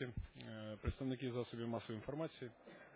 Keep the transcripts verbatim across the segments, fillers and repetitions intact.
комітеті, представники засобів масової інформації.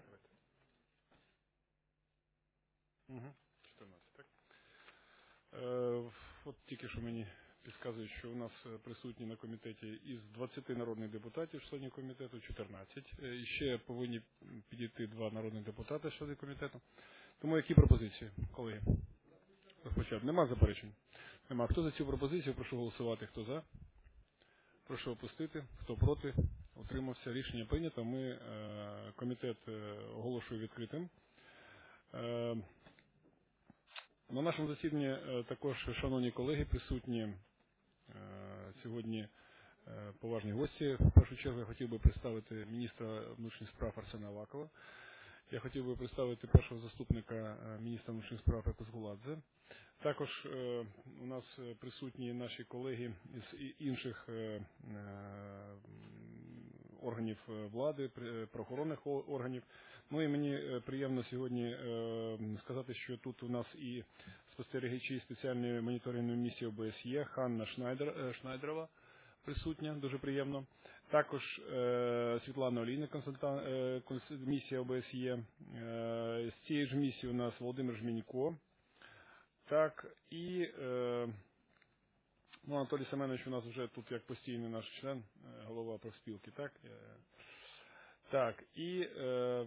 Угу. чотирнадцять, так? Е, от тільки що мені підказують, що у нас присутні на комітеті із двадцяти народних депутатів, членів комітету, чотирнадцять. І ще повинні підійти два народних депутати, члени комітету. Тому які пропозиції, колеги? Розпочати. Нема заперечень? Нема. Хто за цю пропозицію? Прошу голосувати. Хто за? Прошу опустити. Хто проти? Утримався. Рішення прийнято. Ми е, комітет е, оголошую відкритим. Е, на нашому засіданні е, також, шановні колеги, присутні е, сьогодні е, поважні гості. В першу чергу я хотів би представити міністра внутрішніх справ Арсена Авакова. Я хотів би представити першого заступника міністра внутрішніх справ Екозгуладзе. Також е, у нас присутні наші колеги із інших е, органів влади, правоохоронних органів. Ну і мені приємно сьогодні е, сказати, що тут у нас і спостерігачі спеціальної моніторингової місії О Б С Є Ханна Шнайдер, Шнайдерова присутня, дуже приємно. Також е, Світлана Олійна, консультант, е, місія О Б С Є. Е, з цієї ж місії у нас Володимир Жмінько. Так, і е, ну, Анатолій Семенович у нас вже тут як постійний наш член, голова профспілки, так? Так, і е,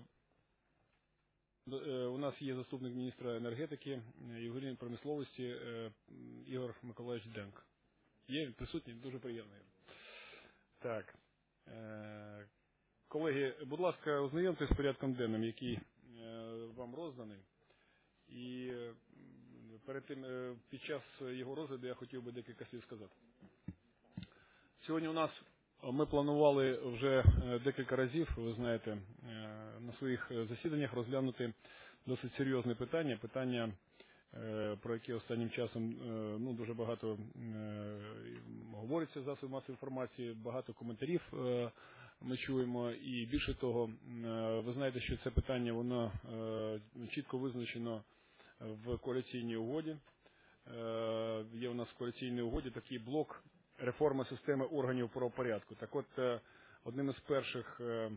у нас є заступник міністра енергетики і вугільної промисловості е, Ігор Миколаївич Денк. Є присутній, дуже приємний. Так, е, колеги, будь ласка, ознайомтесь з порядком денним, який е, вам розданий. І перед тим, під час його розгляду я хотів би декілька слів сказати. Сьогодні у нас ми планували вже декілька разів, ви знаєте, на своїх засіданнях розглянути досить серйозне питання, питання, про яке останнім часом ну, дуже багато говориться в засобах масової інформації, багато коментарів ми чуємо. І більше того, ви знаєте, що це питання, воно чітко визначено в коаліційній угоді. Є у нас в коаліційній угоді такий блок реформи системи органів правопорядку. Так от, одним із перших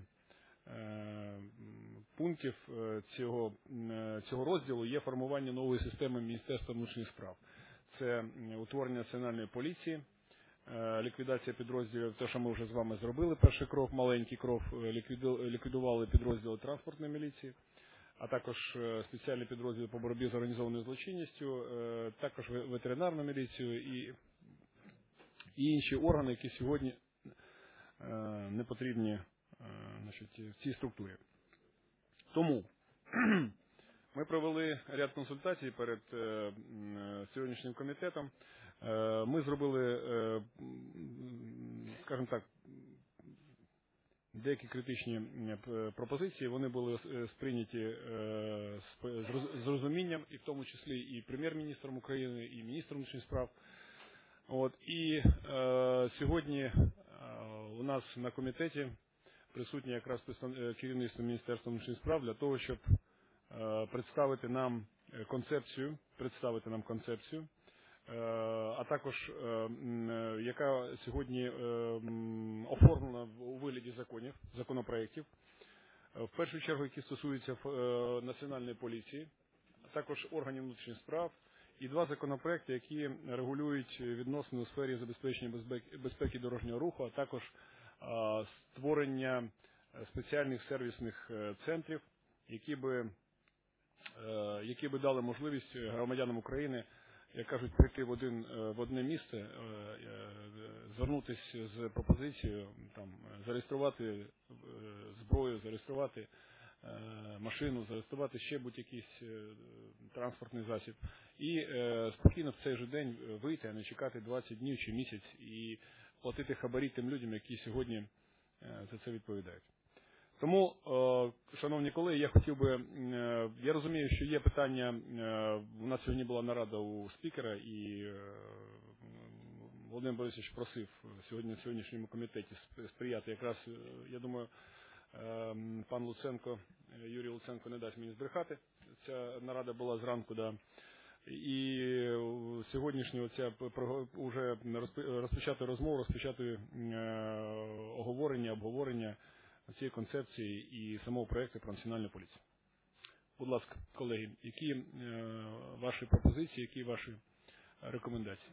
пунктів цього, цього розділу є формування нової системи Міністерства внутрішніх справ. Це утворення національної поліції, ліквідація підрозділів, те, що ми вже з вами зробили, перший крок, маленький крок, ліквідували підрозділи транспортної міліції, а також спеціальні підрозділи по боротьбі з організованою злочинністю, також ветеринарну міліцію і, і інші органи, які сьогодні не потрібні, значить, в цій структурі. Тому ми провели ряд консультацій перед сьогоднішнім комітетом. Ми зробили, скажімо так, деякі критичні пропозиції, вони були сприйняті з розумінням, і в тому числі і прем'єр-міністром України, і міністром внутрішніх справ. От, і е, сьогодні е, у нас на комітеті присутнє якраз керівництво Міністерства внутрішніх справ для того, щоб е, представити нам концепцію, представити нам концепцію, е, а також е, яка сьогодні е, оформлена у вигляді законів, законопроєктів, в першу чергу, які стосуються е, національної поліції, а також органів внутрішніх справ, і два законопроекти, які регулюють відносини у сфері забезпечення безпеки, безпеки дорожнього руху, а також а, створення спеціальних сервісних центрів, які би, а, які би дали можливість громадянам України, як кажуть, прийти в, один, в одне місце, а, звернутися з пропозицією, там, зареєструвати зброю, зареєструвати машину, зареєструвати ще будь-якийсь транспортний засіб і е, спокійно в цей же день вийти, а не чекати двадцять днів чи місяць і платити хабарі тим людям, які сьогодні е, за це відповідають. Тому, е, шановні колеги, я хотів би, е, я розумію, що є питання, е, у нас сьогодні була нарада у спікера, і е, Володимир Борисович просив сьогодні в сьогоднішньому комітеті сприяти якраз, я думаю, пан Луценко, Юрій Луценко не дасть мені збрехати. Ця нарада була зранку, да. І сьогоднішня оця вже розпочати розмову, розпочати оговорення, обговорення цієї концепції і самого проєкту про національну поліцію. Будь ласка, колеги, які ваші пропозиції, які ваші рекомендації?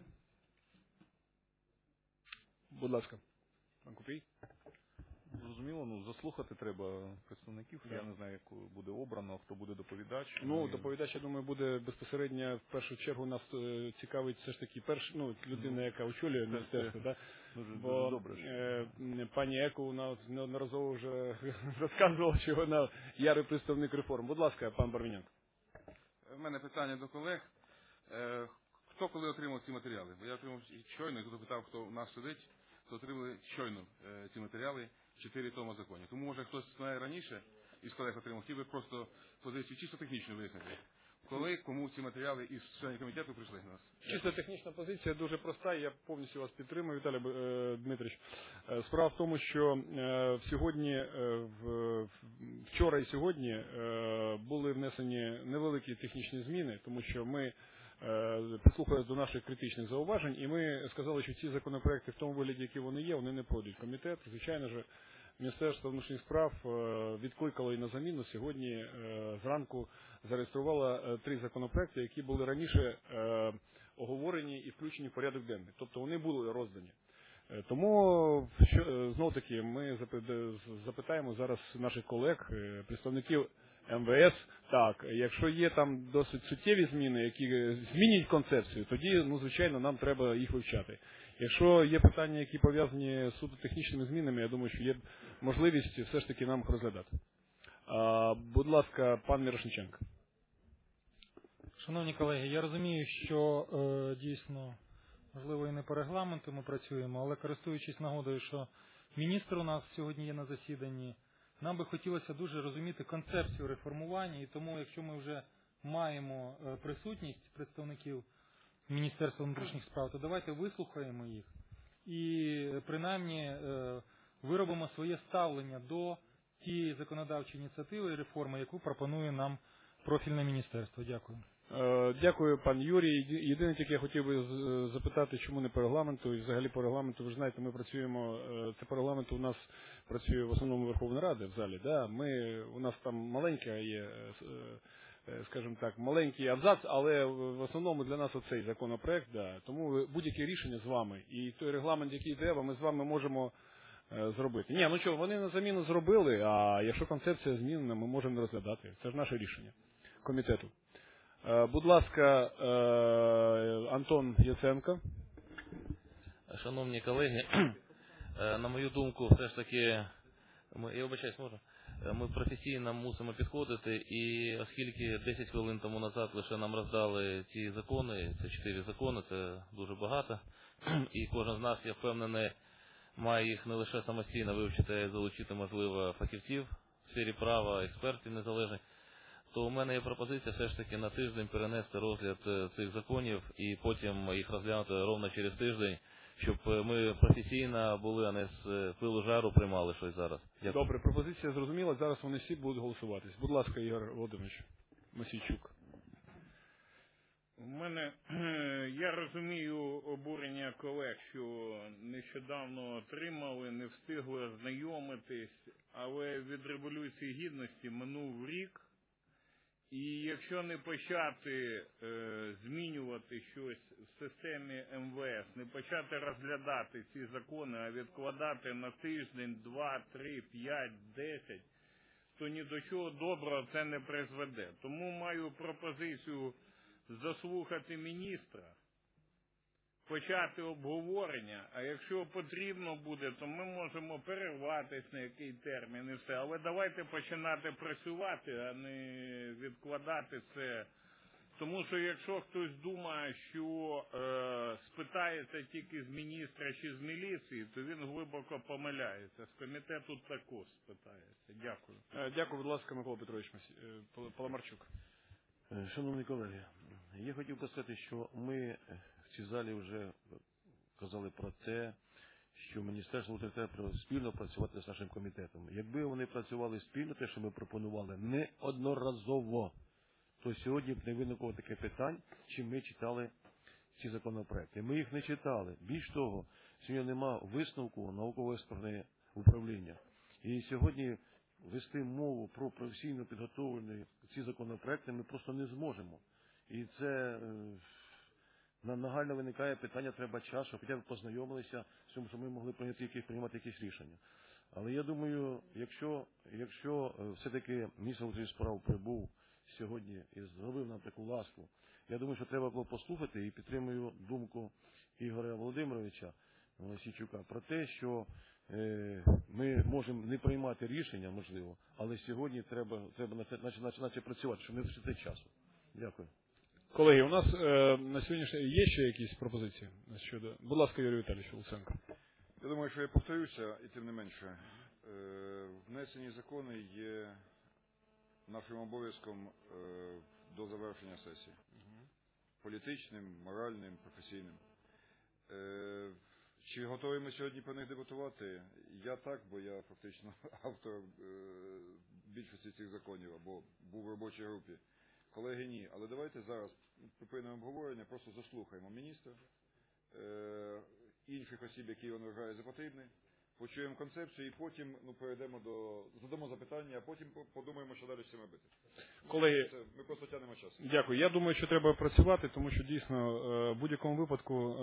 Будь ласка, пан Купрій. Зрозуміло, ну заслухати треба представників. Yeah. Я не знаю, як буде обрано, хто буде доповідач. Ну, доповідач, я думаю, буде безпосередньо, в першу чергу, нас е, цікавить все ж таки перш, ну, людина, яка очолює міністерство, да? Дуже, Бо дуже добре. Е, пані Еко у нас неодноразово вже розказувала, що вона ярий представник реформ. Будь ласка, пан Барвіненко. У мене питання до колег. Е, хто коли отримав ці матеріали? Бо я отримав щойно, і хто питав, хто у нас сидить, то отримали щойно е, ці матеріали. Чотири тома законів. Тому, може, хтось знає раніше із колег отримав, хотів би просто позицію чисто технічно вияснити. Коли, кому ці матеріали із членів комітету прийшли до нас? Чисто технічна позиція дуже проста, я повністю вас підтримую, Віталій е, Дмитрович. Е, справа в тому, що е, сьогодні, е, в, вчора і сьогодні е, були внесені невеликі технічні зміни, тому що ми прислухалися до наших критичних зауважень, і ми сказали, що ці законопроекти в тому вигляді, які вони є, вони не пройдуть. Комітет, звичайно ж, Міністерство внутрішніх справ відкликало і на заміну. Сьогодні зранку зареєструвало три законопроекти, які були раніше оговорені і включені в порядок денний. Тобто вони були роздані. Тому, знов таки, ми запитаємо зараз наших колег, представників ем ве ес, так, якщо є там досить суттєві зміни, які змінюють концепцію, тоді, ну, звичайно, нам треба їх вивчати. Якщо є питання, які пов'язані з суто технічними змінами, я думаю, що є можливість все ж таки нам їх розглядати. А, будь ласка, пан Мірошниченко. Шановні колеги, я розумію, що е, дійсно, можливо, і не по регламенту ми працюємо, але користуючись нагодою, що міністр у нас сьогодні є на засіданні, нам би хотілося дуже розуміти концепцію реформування, і тому, якщо ми вже маємо присутність представників Міністерства внутрішніх справ, то давайте вислухаємо їх і принаймні виробимо своє ставлення до тієї законодавчої ініціативи і реформи, яку пропонує нам профільне міністерство. Дякую. Дякую, пан Юрій. Єдине, тільки я хотів би запитати, чому не по регламенту, і взагалі по регламенту, ви ж знаєте, ми працюємо, це по регламенту у нас працює в основному Верховна Рада в залі, да? Ми, у нас там маленька є, скажімо так, маленький абзац, але в основному для нас оцей законопроект, да. Тому будь-яке рішення з вами, і той регламент, який треба, ми з вами можемо зробити. Ні, ну що, вони на заміну зробили, а якщо концепція змінена, ми можемо розглядати. Це ж наше рішення комітету. Будь ласка, Антон Яценко. Шановні колеги, на мою думку, все ж таки, ми, я вибачаюсь, можу, ми професійно мусимо підходити, і оскільки десять хвилин тому назад лише нам роздали ці закони, це чотири закони, це дуже багато, і кожен з нас, я впевнений, має їх не лише самостійно вивчити, а й залучити, можливо, фахівців в сфері права, експертів незалежних, то у мене є пропозиція все ж таки на тиждень перенести розгляд цих законів і потім їх розглянути ровно через тиждень, щоб ми професійно були, а не з пилу жару приймали щось зараз. Дякую. Добре, пропозиція зрозуміла, зараз вони всі будуть голосуватись. Будь ласка, Ігор Володимирович Мосійчук. У мене, я розумію обурення колег, що нещодавно отримали, не встигли ознайомитись, але від Революції Гідності минув рік. І якщо не почати е, змінювати щось в системі ем ве ес, не почати розглядати ці закони, а відкладати на тиждень, два, три, п'ять, десять, то ні до чого доброго це не призведе. Тому маю пропозицію заслухати міністра, почати обговорення, а якщо потрібно буде, то ми можемо перерватися на який термін і все. Але давайте починати працювати, а не відкладати це. Тому що якщо хтось думає, що е, спитається тільки з міністра чи з міліції, то він глибоко помиляється. З комітету також спитається. Дякую. Дякую, будь ласка, Микола Петрович Паламарчук. Шановні колеги, я хотів би сказати, що ми в цій залі вже казали про те, що Міністерство внутрішніх справ спільно працювати з нашим комітетом. Якби вони працювали спільно, те, що ми пропонували, неодноразово, то сьогодні б не виникло таке питань, чи ми читали ці законопроекти. Ми їх не читали. Більш того, сьогодні нема висновку науково-експертного управління. І сьогодні вести мову про професійно підготовлені ці законопроекти ми просто не зможемо. І це на нагально виникає питання, треба час, щоб хоча б познайомилися з цим, щоб ми могли прийняти якісь, приймати якісь рішення. Але я думаю, якщо, якщо все-таки міністр внутрішніх справ прибув сьогодні і зробив нам таку ласку, я думаю, що треба було послухати, і підтримую думку Ігоря Володимировича Мосійчука про те, що е, ми можемо не приймати рішення, можливо, але сьогодні треба, треба починати працювати, щоб не втрачати часу. Дякую. Колеги, у нас е, на сьогоднішній є ще якісь пропозиції щодо. Будь ласка, Юрій Віталійович Луценко. Я думаю, що я повторюся, і тим не менше, е, внесені закони є нашим обов'язком е, до завершення сесії. Політичним, моральним, професійним. Е, чи готові ми сьогодні про них дебатувати? Я так, бо я фактично автор е, більшості цих законів, або був в робочій групі. Колеги, ні. Але давайте зараз припинимо обговорення, просто заслухаємо міністра, е, інших осіб, які він вважає за потрібне, почуємо концепцію і потім ну, перейдемо до, задамо запитання, а потім подумаємо, що далі з цим робити. Колеги, Це, ми просто тягнемо час. Дякую. Я думаю, що треба працювати, тому що дійсно в будь-якому випадку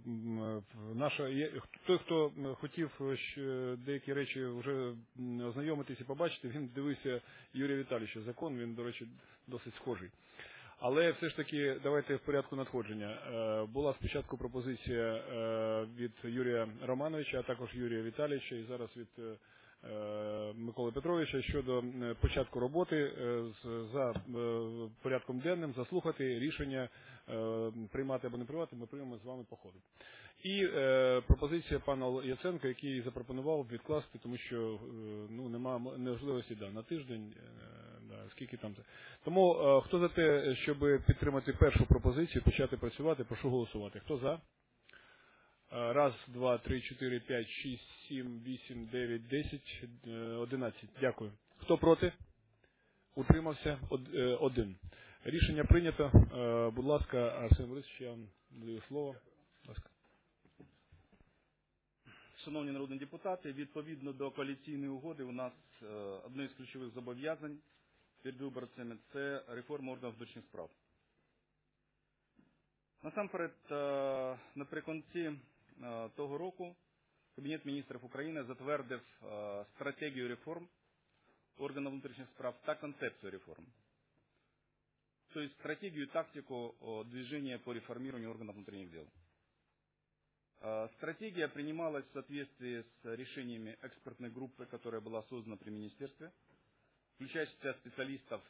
наша той, хто хотів деякі речі вже ознайомитись і побачити, він дивився Юрія Віталійовича закон, він, до речі, досить схожий. Але все ж таки, давайте в порядку надходження. Була спочатку пропозиція від Юрія Романовича, а також Юрія Віталійовича, і зараз від Миколи Петровича щодо початку роботи за порядком денним, заслухати рішення, приймати або не приймати, ми приймемо з вами по ходу. І е, пропозиція пана Яценка, який запропонував відкласти, тому що ну, немає можливості да, на тиждень, е, да, скільки там це. Тому е, хто за те, щоб підтримати першу пропозицію, почати працювати, прошу голосувати. Хто за? Раз, два, три, чотири, п'ять, шість, сім, вісім, дев'ять, десять, одинадцять. Дякую. Хто проти? Утримався? Один. Рішення прийнято. Будь ласка, Арсен Борисович, я вам даю слово. Будь ласка. Шановні народні депутати, відповідно до коаліційної угоди у нас одне із ключових зобов'язань перед виборцями – це реформа органів внутрішніх справ. Насамперед, наприкінці того року Кабінет міністрів України затвердив стратегію реформ органів внутрішніх справ та концепцію реформ. То есть стратегию и тактику движения по реформированию органов внутренних дел. Стратегия принималась в соответствии с решениями экспертной группы, которая была создана при министерстве, включая специалистов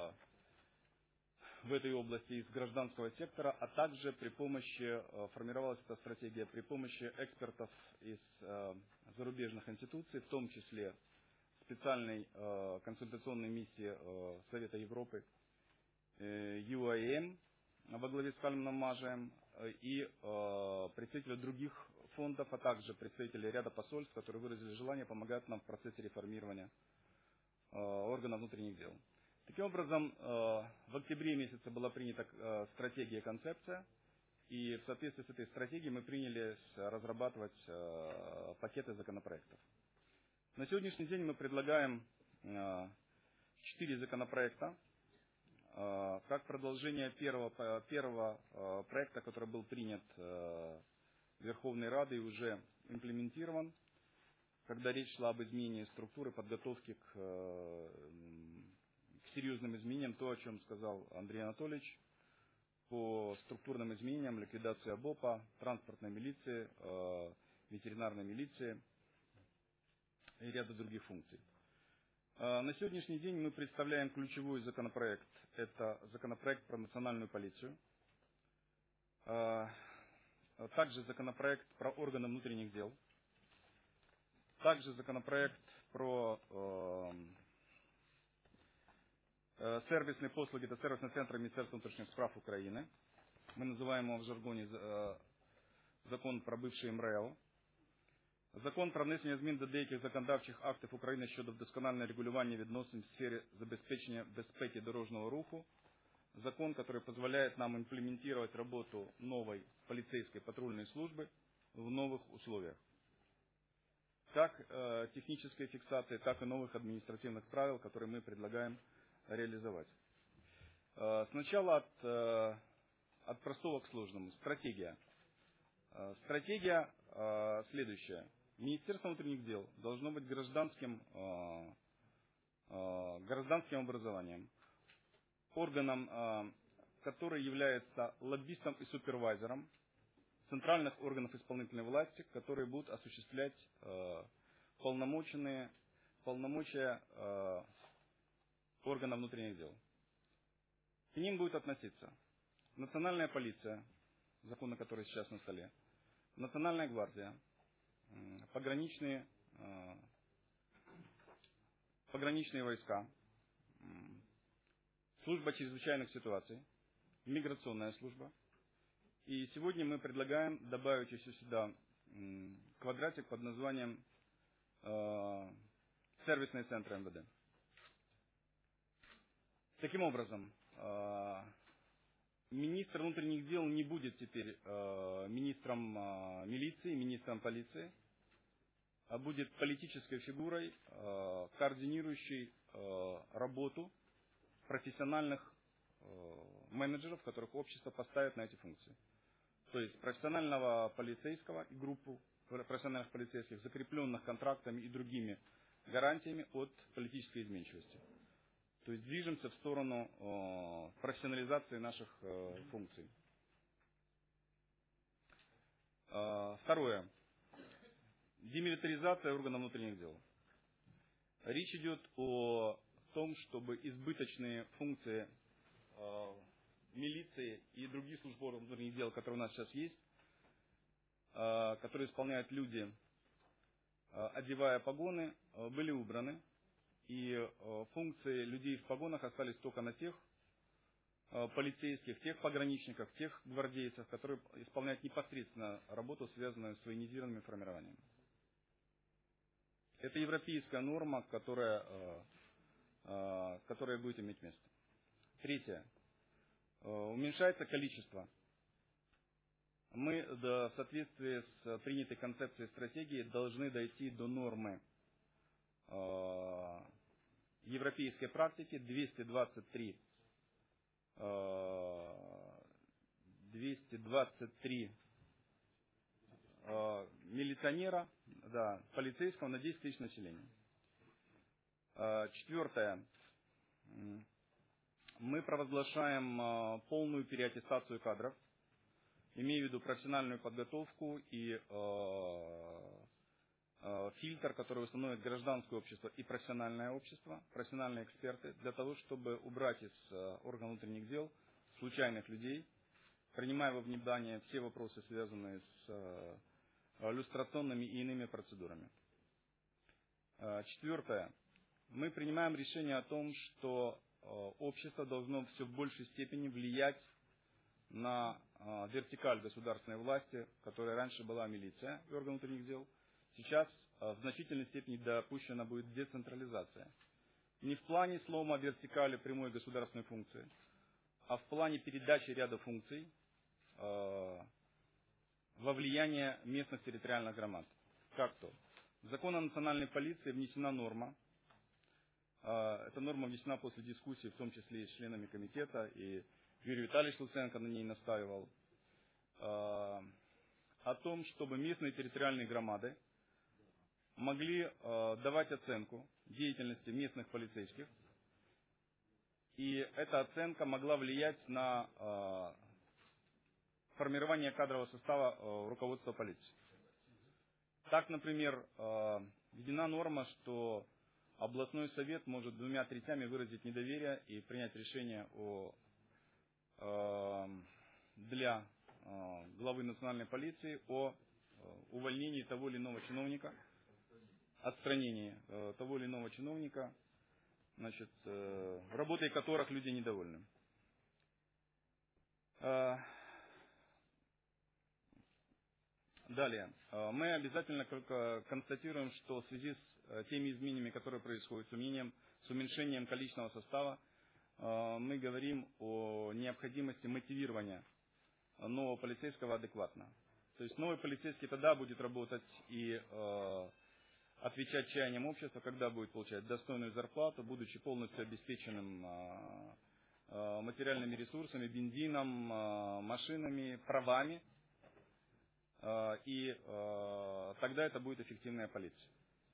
в этой области из гражданского сектора, а также при помощи, формировалась эта стратегия при помощи экспертов из зарубежных институций, в том числе специальной консультационной миссии Совета Европы, ю эй эм во главе с Кальманом Мажием и э, представители других фондов, а также представители ряда посольств, которые выразили желание помогать нам в процессе реформирования э, органов внутренних дел. Таким образом, э, в октябре месяце была принята э, стратегия и концепция, и в соответствии с этой стратегией мы принялись разрабатывать э, пакеты законопроектов. На сегодняшний день мы предлагаем э, четыре законопроекта, как продолжение первого, первого проекта, который был принят Верховной Радой и уже имплементирован, когда речь шла об изменении структуры, подготовки к, к серьезным изменениям, то, о чем сказал Андрей Анатольевич, по структурным изменениям, ликвидации ОБОПа, транспортной милиции, ветеринарной милиции и ряда других функций. На сегодняшний день мы представляем ключевой законопроект. Это законопроект про национальную полицию. Также законопроект про органы внутренних дел. Также законопроект про сервисные послуги. Это сервисный центр Министерства внутренних справ Украины. Мы называем его в жаргоне закон про бывший МРЭО. Закон про внесення змін до деяких законодавчих актів України щодо вдосконалення регулювання відносин в сфері забезпечення безпеки дорожнього руху закон, который позволяет нам имплементировать работу новой полицейской патрульной службы в новых условиях. Как э, технической фиксации, так и новых административных правил, которые мы предлагаем реализовать. Э, сначала от, э, от простого к сложному. Стратегия. Э, стратегия э, следующая. Министерство внутренних дел должно быть гражданским, э, э, гражданским образованием, органом, э, который является лоббистом и супервайзером центральных органов исполнительной власти, которые будут осуществлять э, полномоченные, полномочия э, органов внутренних дел. К ним будет относиться Национальная полиция, закон, который сейчас на столе, Национальная гвардия, э, пограничные, э, пограничные войска, э, служба чрезвычайных ситуаций, миграционная служба. И сегодня мы предлагаем добавить еще сюда квадратик под названием э, сервисные центры эм вэ дэ. Таким образом, э, министр внутренних дел не будет теперь э, министром э, милиции, министром полиции, а будет политической фигурой, э, координирующей э, работу профессиональных э, менеджеров, которых общество поставит на эти функции. То есть профессионального полицейского и группу профессиональных полицейских, закрепленных контрактами и другими гарантиями от политической изменчивости. То есть движемся в сторону э, профессионализации наших э, функций. Э, второе. Демилитаризация органов внутренних дел. Речь идет о том, чтобы избыточные функции э, милиции и других служб органов внутренних дел, которые у нас сейчас есть, э, которые исполняют люди, э, одевая погоны, э, были убраны. И э, функции людей в погонах остались только на тех э, полицейских, тех пограничников, тех гвардейцев, которые исполняют непосредственно работу, связанную с военизированными формированиями. Это европейская норма, которая, э, э, которая будет иметь место. Третье. Э, уменьшается количество. Мы в соответствии с принятой концепцией стратегии должны дойти до нормы э, европейской практики двести двадцать три, двести двадцать три э, милиционера, да, полицейского на десять тысяч населения. Э, четвертое. Мы провозглашаем э, полную переаттестацию кадров, имея в виду профессиональную подготовку и э, фильтр, который установит гражданское общество и профессиональное общество, профессиональные эксперты, для того, чтобы убрать из органов внутренних дел случайных людей, принимая во внимание все вопросы, связанные с люстрационными и иными процедурами. Четвертое. Мы принимаем решение о том, что общество должно все в большей степени влиять на вертикаль государственной власти, которая раньше была милиция и органы внутренних дел. Сейчас в значительной степени допущена будет децентрализация. Не в плане слома вертикали прямой государственной функции, а в плане передачи ряда функций э, во влияние местных территориальных громад. Как то? В закон о национальной полиции внесена норма. Э, эта норма внесена после дискуссии, в том числе и с членами комитета, и Юрий Витальевич Луценко на ней настаивал, э, о том, чтобы местные территориальные громады могли э, давать оценку деятельности местных полицейских, и эта оценка могла влиять на э, формирование кадрового состава э, руководства полиции. Так, например, э, введена норма, что областной совет может двумя третями выразить недоверие и принять решение о, э, для э, главы национальной полиции о э, увольнении того или иного чиновника, отстранении э, того или иного чиновника, значит, э, работой которых люди недовольны. Э, далее. Э, мы обязательно констатируем, что в связи с э, теми изменениями, которые происходят, с, уменьшением, с уменьшением количественного состава, мы говорим о необходимости мотивирования нового полицейского адекватно. То есть новый полицейский тогда будет работать и э, отвечать чаяниям общества, когда будет получать достойную зарплату, будучи полностью обеспеченным э, э, материальными ресурсами, бензином, э, машинами, правами. Э, и э, тогда это будет эффективная полиция.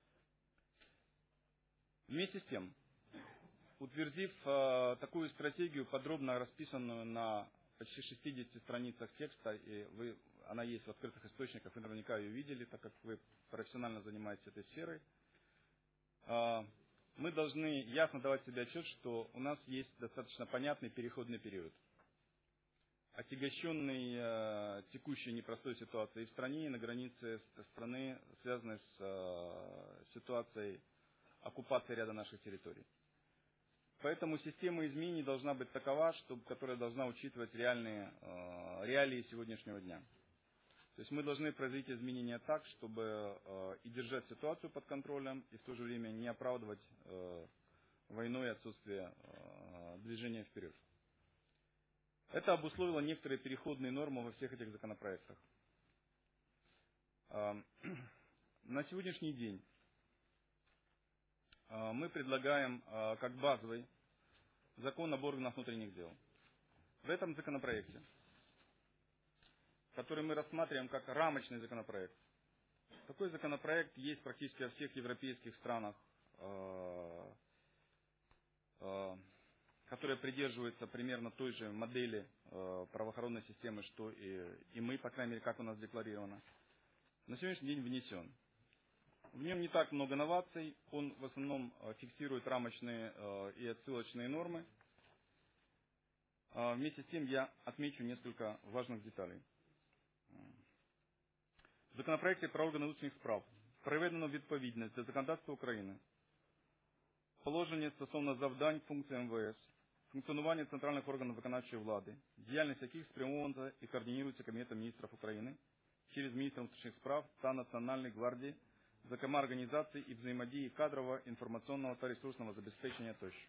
Вместе с тем, утвердив э, такую стратегию, подробно расписанную на почти шестидесяти страницах текста, и вы, она есть в открытых источниках, вы наверняка ее видели, так как вы профессионально занимаетесь этой сферой, э, мы должны ясно давать себе отчет, что у нас есть достаточно понятный переходный период, отягощенный э, текущей непростой ситуацией в стране и на границе страны, связанной с э, ситуацией оккупации ряда наших территорий. Поэтому система изменений должна быть такова, чтобы, которая должна учитывать реальные э, реалии сегодняшнего дня. То есть мы должны произвести изменения так, чтобы э, и держать ситуацию под контролем, и в то же время не оправдывать э, войной и отсутствие э, движения вперед. Это обусловило некоторые переходные нормы во всех этих законопроектах. Э, на сегодняшний день э, мы предлагаем э, как базовый закон об органах внутренних дел. В этом законопроекте, который мы рассматриваем как рамочный законопроект, такой законопроект есть практически во всех европейских странах, которые придерживаются примерно той же модели правоохранной системы, что и, и мы, по крайней мере, как у нас декларировано, на сегодняшний день внесен. В нем не так много новаций, он в основном фиксирует рамочные и отсылочные нормы. Вместе с тем я отмечу несколько важных деталей. В законопроекте про органи внутрішніх справ приведено відповідність до законодавства України положення стосовно завдань функцій ем ве ес, функціонування центральних органів виконавчої влади, діяльність яких спрямована і координується Кабінетом міністрів України через міністра внутрішніх справ та Національної гвардії, зокрема організації і взаємодії кадрового, інформаційного та ресурсного забезпечення тощо.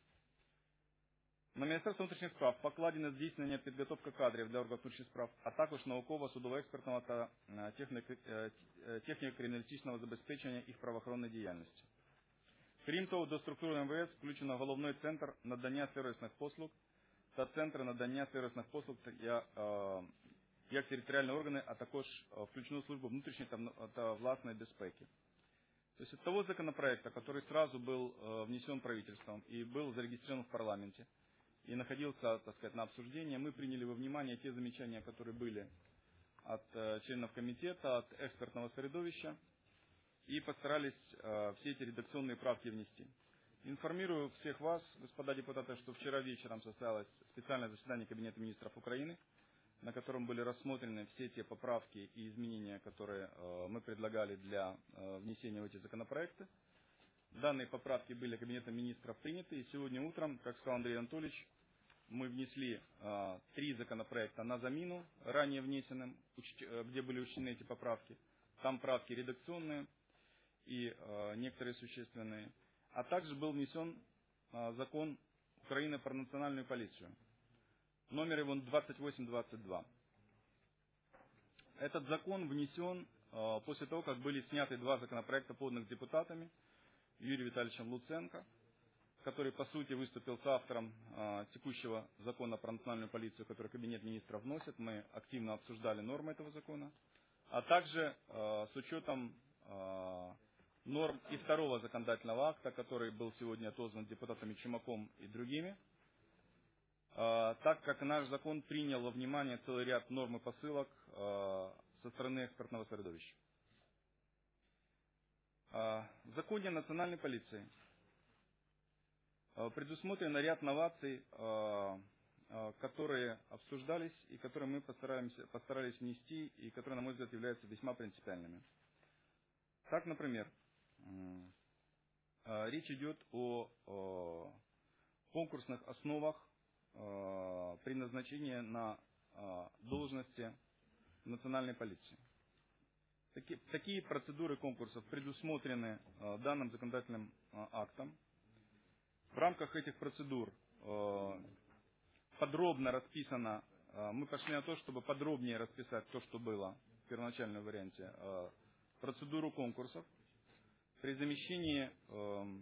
На Міністерство внутрішніх справ покладено здійснення підготовки кадрів для органів внутрішніх справ, а також науково-судово-експертного та техніко-криміналістичного забезпечення їх правоохоронної діяльності. Крім того, до структури ем ве ес включено головний центр надання сервісних послуг та центр надання сервісних послуг як територіальні органи, а також включено службу внутрішньої та власної безпеки. То есть от того законопроекта, который сразу был внесен правительством и был зарегистрирован в парламенте, и находился, так сказать, на обсуждении, мы приняли во внимание те замечания, которые были от э, членов комитета, от экспертного средовища, и постарались э, все эти редакционные правки внести. Информирую всех вас, господа депутаты, что вчера вечером состоялось специальное заседание Кабинета министров Украины, на котором были рассмотрены все те поправки и изменения, которые э, мы предлагали для э, внесения в эти законопроекты. Данные поправки были Кабинетом министров приняты, и сегодня утром, как сказал Андрей Анатольевич, мы внесли э, три законопроекта на замену ранее внесенным, уч, где были учтены эти поправки. Там правки редакционные и э, некоторые существенные. А также был внесен э, закон Украины про национальную полицию. Номер его двадцать восемь двадцать два. Этот закон внесен э, после того, как были сняты два законопроекта, поданных депутатами, Юрием Витальевичем Луценко, который, по сути, выступил с автором э, текущего закона про национальную полицию, который Кабинет министров вносит. Мы активно обсуждали нормы этого закона. А также э, с учетом э, норм и второго законодательного акта, который был сегодня отозван депутатами Чумаком и другими, э, так как наш закон принял во внимание целый ряд норм и посылок э, со стороны экспертного средовища. В законе о национальной полиции предусмотрен ряд новаций, которые обсуждались и которые мы постараемся, постарались внести, и которые, на мой взгляд, являются весьма принципиальными. Так, например, речь идет о конкурсных основах при назначении на должности национальной полиции. Такие, такие процедуры конкурсов предусмотрены э, данным законодательным э, актом. В рамках этих процедур э, подробно расписано, э, мы пошли на то, чтобы подробнее расписать то, что было в первоначальном варианте, э, процедуру конкурсов при замещении э,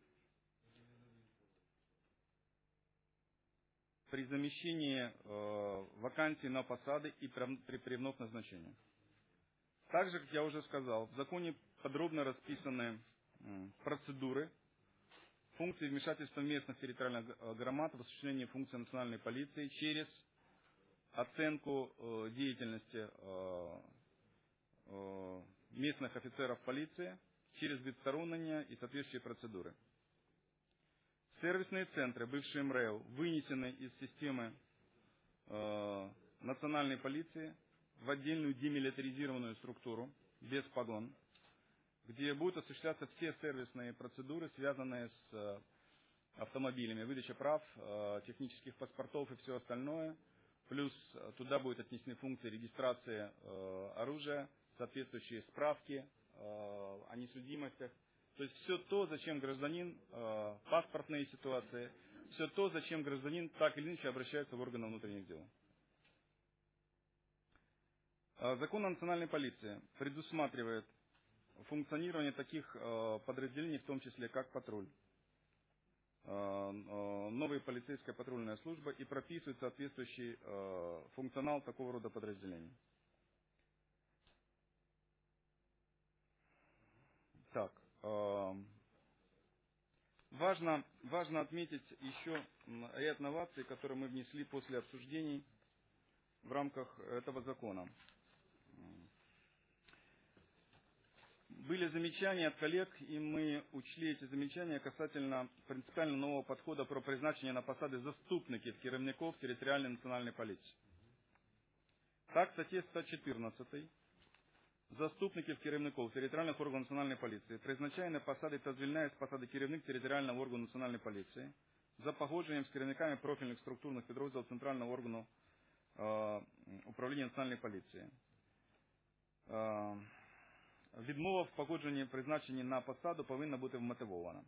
при замещении э, вакансий на посады и при, при вновь назначении. Также, как я уже сказал, в законе подробно расписаны э, процедуры, функции вмешательства местных территориальных громад в осуществлении функций национальной полиции через оценку э, деятельности э, э, местных офицеров полиции, через бессторонние и соответствующие процедуры. Сервисные центры, бывшие МРЭО, вынесены из системы э, национальной полиции в отдельную демилитаризированную структуру, без погон, где будут осуществляться все сервисные процедуры, связанные с э, автомобилями, выдача прав, э, технических паспортов и все остальное. Плюс туда будут отнесены функции регистрации э, оружия, соответствующие справки э, о несудимостях. То есть все то, зачем гражданин, э, паспортные ситуации, все то, зачем гражданин так или иначе обращается в органы внутренних дел. Э, Закон о национальной полиции предусматривает функционирование таких э, подразделений, в том числе как патруль, э, э, новая полицейская патрульная служба, и прописывает соответствующий э, функционал такого рода подразделений. Так. Важно, важно отметить еще ряд новаций, которые мы внесли после обсуждений в рамках этого закона. Были замечания от коллег, и мы учли эти замечания касательно принципиально нового подхода про призначение на посады заступников керівників территориальной национальной полиции. Так, в статье сто четырнадцать заступників керівників територіальних органів національної поліції призначає на посади та звільняє з посади керівник територіального органу національної поліції за погодженням з керівниками профільних структурних підрозділів Центрального органу е, управління національної поліції. Е, відмова в погодженні призначення на посаду повинна бути вмотивована.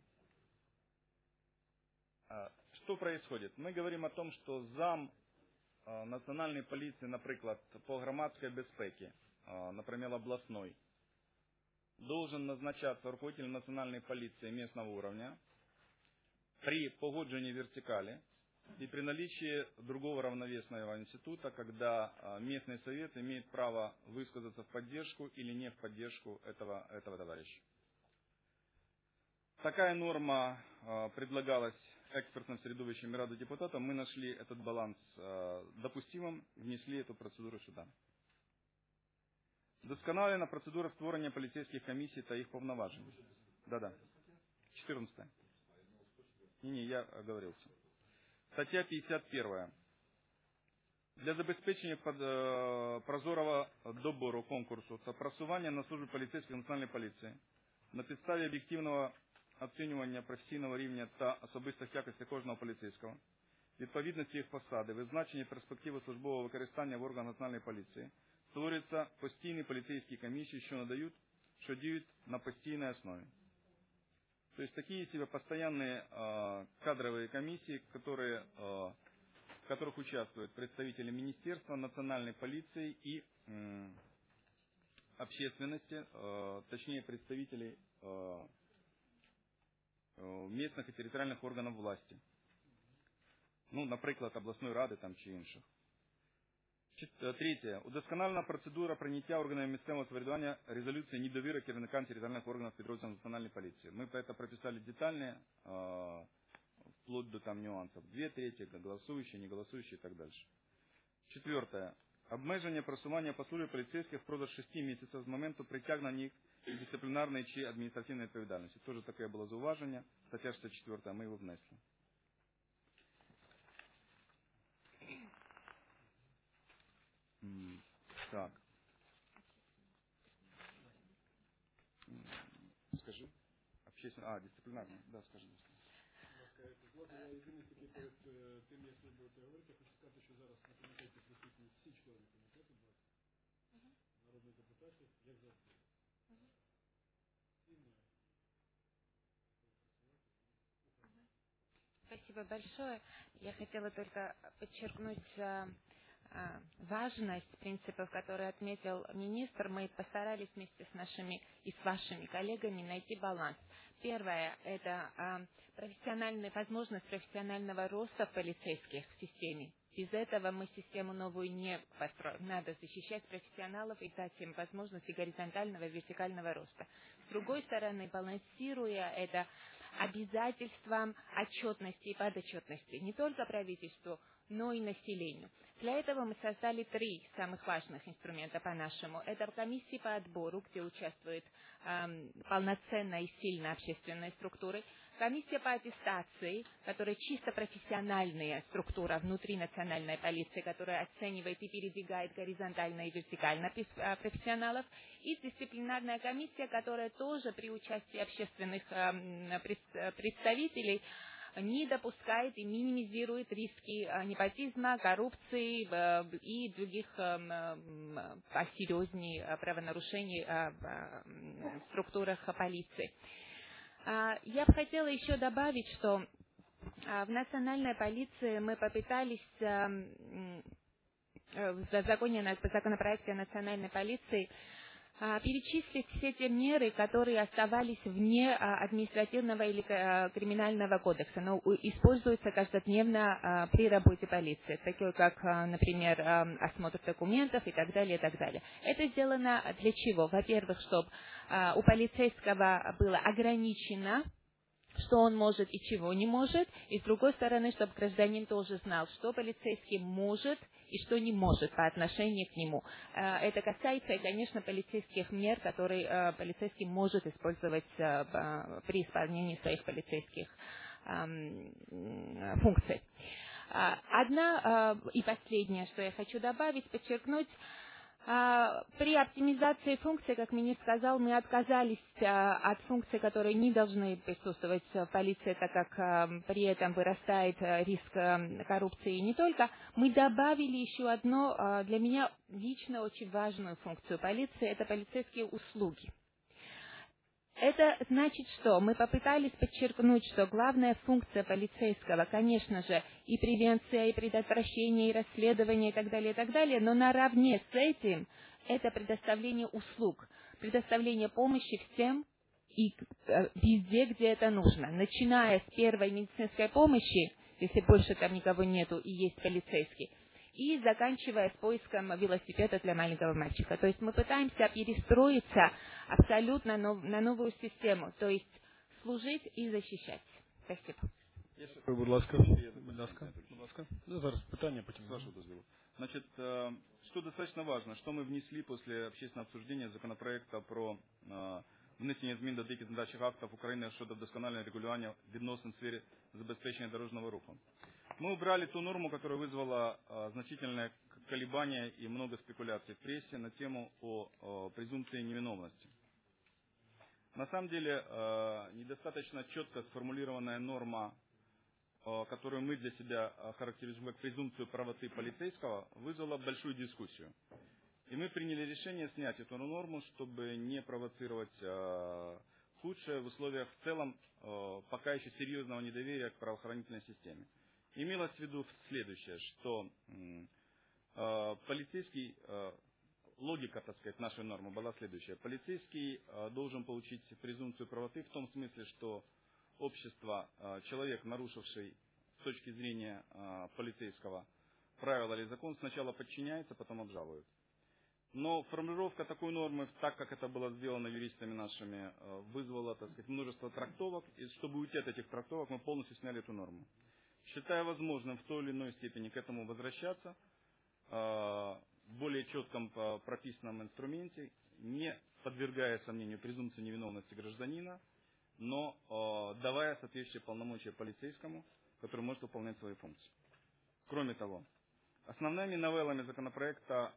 Е, що происходит? Мы говорим о том, что зам е, національної поліції, наприклад, по громадській безпеці, например, областной, должен назначаться руководителем национальной полиции местного уровня при погоджении вертикали и при наличии другого равновесного института, когда местный совет имеет право высказаться в поддержку или не в поддержку этого, этого товарища. Такая норма предлагалась экспертным средовищем Рады депутатов. Мы нашли этот баланс допустимым, внесли эту процедуру сюда. Досконалена процедура створення поліцейських комісій та їх повноважень. Да-да. четырнадцатая. Не-не, я оговорился. Статья пятьдесят первая. Для забезпечення прозорого добору конкурсу та просування на службу поліцейських національної поліції на підставі об'єктивного оцінювання професійного рівня та особистих якостей кожного поліцейського, відповідності їх посади, визначення перспективи службового використання в органах національної поліції, створюються постійні поліцейські комісії, що надають, що діють на постійной основе. То есть такие себе постоянные э, кадровые комиссии, которые, э, в которых участвуют представители Министерства, национальной полиции и э, общественности, э, точнее представителей э, местных и территориальных органов власти. Ну, наприклад, областной ради там чи інших. Третє. Удосконалена процедура прийняття органами місцевого самоврядування резолюції недовіри керівникам територіальних органів підрозділів національної поліції. Мы это прописали детально, э, вплоть до там нюансов. Две трети, голосующие, не голосующие и так дальше. Четвертое. Обмеження просування по службі поліцейських впродовж шести місяців з моменту притягнення їх до дисциплінарної чи адміністративної відповідальності. Тоже таке було зауваження. Стаття шестьдесят четыре, ми його внесли. Так. Скажи. Общественно... А, дисциплинарно. Да, скажи. Власне, єдине таки перед тим, як ви будете говорити, хочу сказати, що зараз на комітеті присутні всі члени комітету, народні депутати, як завжди. І ми. Спасибо. Спасибо большое. Я хотела только подчеркнуть э, э, важность принципов, которые отметил министр. Мы постарались вместе с нашими и с вашими коллегами найти баланс. Первое – это э, профессиональная возможность профессионального роста в полицейских в системе. Без этого мы систему новую не построим. Надо защищать профессионалов и дать им возможности горизонтального и вертикального роста. С другой стороны, балансируя это обязательством отчетности и подотчетности не только правительству, но и населению. Для этого мы создали три самых важных инструмента по-нашему. Это комиссии по отбору, где участвуют эм, полноценные и сильно общественные структуры. Комиссия по аттестации, которая чисто профессиональная структура внутри национальной полиции, которая оценивает и передвигает горизонтально и вертикально профессионалов. И дисциплинарная комиссия, которая тоже при участии общественных эм, представителей не допускает и минимизирует риски непотизма, коррупции и других посерьезнее правонарушений в структурах полиции. Я бы хотела еще добавить, что в национальной полиции мы попытались в законе, в законопроекте о национальной полиции перечислить все те меры, которые оставались вне административного или криминального кодекса, но используются каждодневно при работе полиции, такие как, например, осмотр документов и так далее, и так далее. Это сделано для чего? Во-первых, чтобы у полицейского было ограничено, что он может и чего не может, и с другой стороны, чтобы гражданин тоже знал, что полицейский может и что не может по отношению к нему. Это касается, конечно, полицейских мер, которые полицейский может использовать при исполнении своих полицейских функций. Одна и последнее, что я хочу добавить, подчеркнуть, при оптимизации функций, как министр сказал, мы отказались от функций, которые не должны присутствовать в полиции, так как при этом вырастает риск коррупции и не только. Мы добавили еще одну, для меня лично очень важную функцию полиции, это полицейские услуги. Это значит, что мы попытались подчеркнуть, что главная функция полицейского, конечно же, и превенция, и предотвращение, и расследование, и так далее, и так далее, но наравне с этим это предоставление услуг, предоставление помощи всем и везде, где это нужно, начиная с первой медицинской помощи, если больше там никого нету и есть полицейский, и заканчивая с поиском велосипеда для маленького мальчика. То есть мы пытаемся перестроиться абсолютно на новую систему, то есть служить и защищать. Спасибо. Будь ласка. Будь ласка. Будь ласка. Зараз питання, потім. Значит, что достаточно важно, что мы внесли после общественного обсуждения законопроекта про внесення змін до деяких законодавчих актів України щодо вдосконалення регулювання відносин в сфері забезпечення дорожного руху. Мы убрали ту норму, которая вызвала а, значительное колебание и много спекуляций в прессе на тему о, о презумпции невиновности. На самом деле, а, недостаточно четко сформулированная норма, а, которую мы для себя характеризуем как презумпцию правоты полицейского, вызвала большую дискуссию. И мы приняли решение снять эту норму, чтобы не провоцировать а, худшее в условиях в целом а, пока еще серьезного недоверия к правоохранительной системе. Имелось в виду следующее, что э, полицейский, э, логика, так сказать, нашей нормы была следующая. Полицейский э, должен получить презумпцию правоты в том смысле, что общество, э, человек, нарушивший с точки зрения э, полицейского правила или закон, сначала подчиняется, потом обжалует. Но формулировка такой нормы, так как это было сделано юристами нашими, э, вызвала, так сказать, множество трактовок, и чтобы уйти от этих трактовок, мы полностью сняли эту норму. Считая возможным в той или иной степени к этому возвращаться, в более четком прописанном инструменте, не подвергая сомнению презумпции невиновности гражданина, но давая соответствующие полномочия полицейскому, который может выполнять свои функции. Кроме того, основными новеллами законопроекта,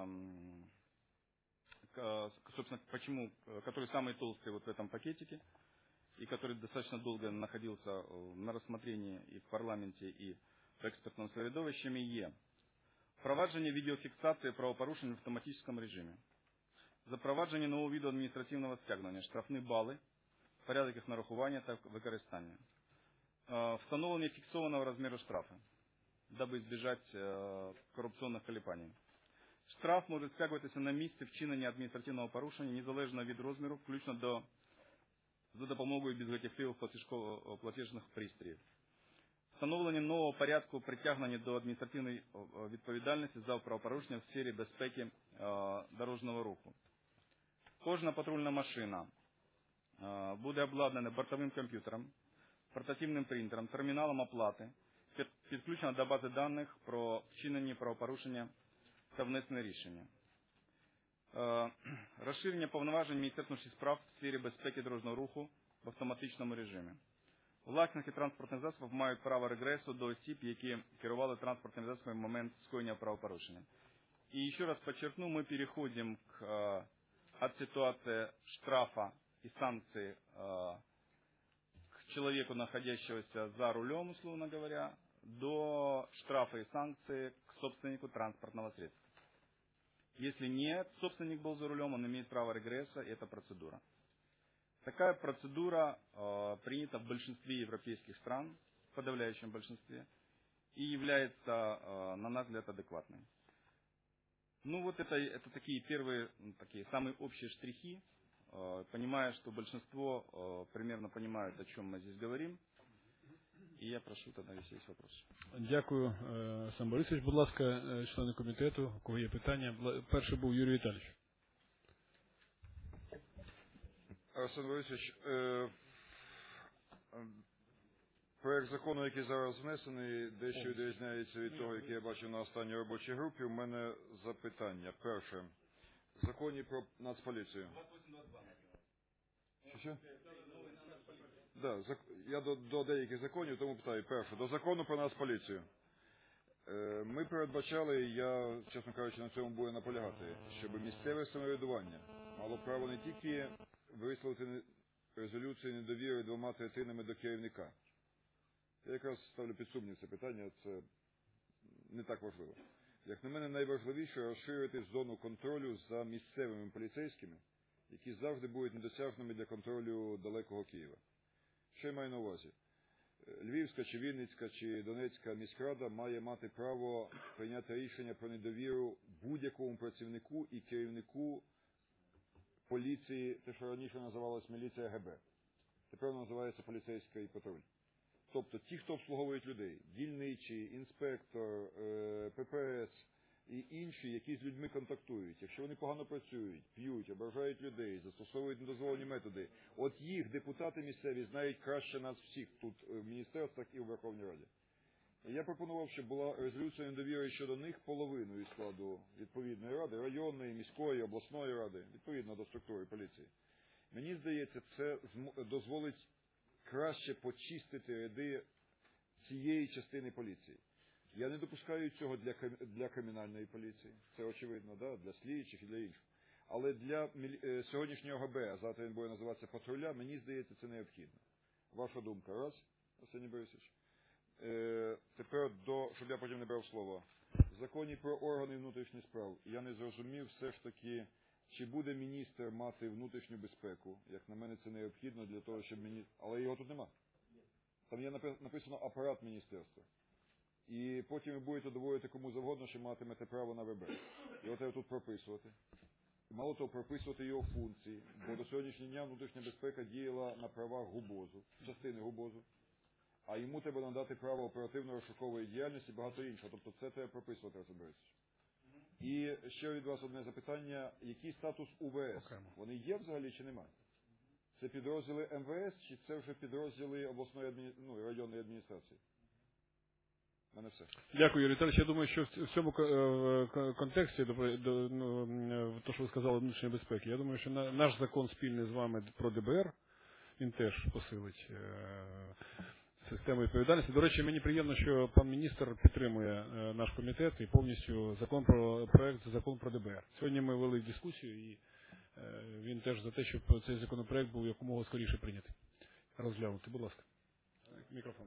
собственно, почему, который самый толстый вот в этом пакетике, и который достаточно долго находился на рассмотрении и в парламенте, и в экспертном середовищі, є впровадження відеофіксації правопорушень в автоматичному режимі, запровадження нового виду адміністративного стягнення, штрафні бали, порядок їх нарахування та використання, Встановление фиксованного размера штрафа, дабы избежать коррупционных колебаний. Штраф может стягуватися на місці вчинення адміністративного порушення незалежно від розміру, включно до за допомогою безготівкових платіжних пристроїв. Встановлення нового порядку притягнення до адміністративної відповідальності за правопорушення в сфері безпеки дорожнього руху. Кожна патрульна машина буде обладнана бортовим комп'ютером, портативним принтером, терміналом оплати, підключена до бази даних про вчинені правопорушення та внесене рішення. Розширення повноважень Міністерства внутрішніх справ в сфері безпеки дорожнього руху в автоматичному режимі. Власники транспортних засобів мають право регресу до осіб, які керували транспортним засобом в момент скоєння правопорушення. И еще раз подчеркну, мы переходим к, от ситуации штрафа и санкций к человеку, находящегося за рулем, условно говоря, до штрафа и санкций к собственнику транспортного средства. Если нет, собственник был за рулем, он имеет право регресса, и это процедура. Такая процедура э, принята в большинстве европейских стран, в подавляющем большинстве, и является, э, на наш взгляд, адекватной. Ну вот это, это такие первые, такие самые общие штрихи, э, понимая, что большинство э, примерно понимают, о чем мы здесь говорим. І я прошу тоді, якщо є питання. Дякую, Сам Борисович. Будь ласка, члени комітету, у кого є питання. Перший був Юрій Віталійович. Арсен Борисович, проект закону, який зараз внесений, дещо відрізняється від того, який я бачив на останній робочій групі. У мене запитання. Перше. В законі про Нацполіцію. Що? Да, я до, до деяких законів, тому питаю. Перше, до закону про Нацполіцію. Ми передбачали, і я, чесно кажучи, на цьому буду наполягати, щоб місцеве самоврядування мало право не тільки висловити резолюцію недовіри двома третинами до керівника. Я якраз ставлю під сумнів це питання, це не так важливо. Як на мене, найважливіше розширити зону контролю за місцевими поліцейськими, які завжди будуть недосяжними для контролю далекого Києва. Що я маю на увазі? Львівська, чи Вінницька, чи Донецька міськрада має мати право прийняти рішення про недовіру будь-якому працівнику і керівнику поліції, те, що раніше називалось міліція ГБ. Тепер називається поліцейський патруль. Тобто ті, хто обслуговують людей, дільничий, інспектор, ППС і інші, які з людьми контактують, якщо вони погано працюють, п'ють, ображають людей, застосовують недозволені методи, от їх депутати місцеві знають краще нас всіх тут в міністерствах і в Верховній Раді. Я пропонував, щоб була резолюція недовіри щодо них половиною складу відповідної ради, районної, міської, обласної ради, відповідно до структури поліції. Мені здається, це дозволить краще почистити ряди цієї частини поліції. Я не допускаю цього для, для кримінальної поліції, це очевидно, да? Для слідчих і для інших. Але для е, сьогоднішнього ГБ, а завтра він буде називатися патруля, мені здається, це необхідно. Ваша думка, раз, Арсеній Борисович. Е, тепер, до, щоб я потім не брав слово. В законі про органи внутрішніх справ я не зрозумів все ж таки, чи буде міністр мати внутрішню безпеку. Як на мене, це необхідно для того, щоб міністр... Але його тут нема. Там є написано апарат міністерства. І потім ви будете доводити кому завгодно, що матимете право на ВБ. Його треба тут прописувати. І мало того, прописувати його функції. Бо до сьогоднішнього дня внутрішня безпека діяла на правах ГУБОЗу, частини ГУБОЗу. А йому треба надати право оперативно-розшукової діяльності і багато іншого. Тобто це треба прописувати, Арсен Борисович. І ще від вас одне запитання. Який статус УВС? Вони є взагалі чи немає? Це підрозділи МВС чи це вже підрозділи обласної адмі... ну, районної адміністрації? У мене все. Дякую, Юрій Віталійович. Я думаю, що в цьому контексті, до, до, ну, то, що ви сказали, внутрішньої безпеки, я думаю, що наш закон спільний з вами про ДБР, він теж посилить систему відповідальності. До речі, мені приємно, що пан міністр підтримує наш комітет і повністю закон про проект закон про ДБР. Сьогодні ми вели дискусію і він теж за те, щоб цей законопроект був якомога скоріше прийнятий. Розглянути. Будь ласка. Мікрофон.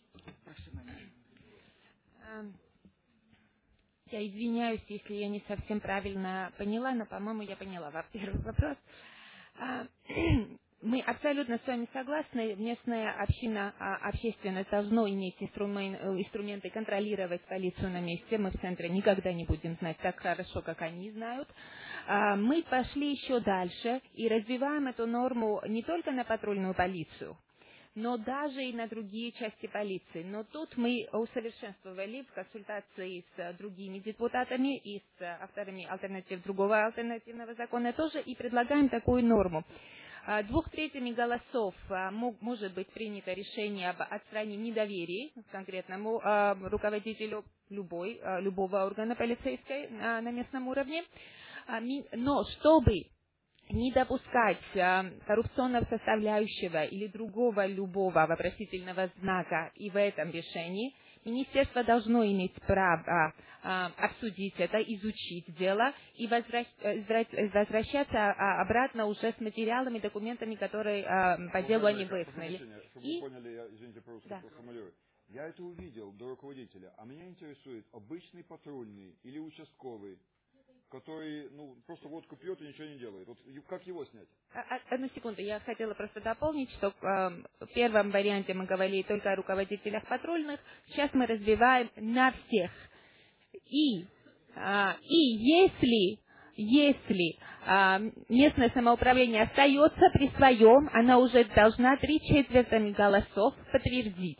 Я извиняюсь, если я не совсем правильно поняла, но, по-моему, я поняла первый вопрос. Мы абсолютно с вами согласны. Местная община, общественность должно иметь инструменты контролировать полицию на месте. Мы в центре никогда не будем знать так хорошо, как они знают. Мы пошли еще дальше и развиваем эту норму не только на патрульную полицию, но даже и на другие части полиции. Но тут мы усовершенствовали в консультации с другими депутатами и с авторами альтернатив другого альтернативного закона тоже и предлагаем такую норму. Двух третьими голосов может быть принято решение об отстранении недоверия конкретному руководителю любой, любого органа полицейской на местном уровне. Но чтобы не допускать коррупционного составляющего или другого любого вопросительного знака и в этом решении, министерство должно иметь право обсудить это, изучить дело и возвращаться обратно уже с материалами, документами, которые по делу они выяснили. Чтобы вы поняли, я, извините, просто да. Формулирую. Я это увидел до руководителя, а меня интересует обычный патрульный или участковый, который, ну, просто водку пьет и ничего не делает. Вот как его снять? Одну секунду, я хотела просто дополнить, что э, в первом варианте мы говорили только о руководителях патрульных, сейчас мы развиваем на всех. И, э, и если, если э, местное самоуправление остается при своем, она уже должна три четвертами голосов подтвердить,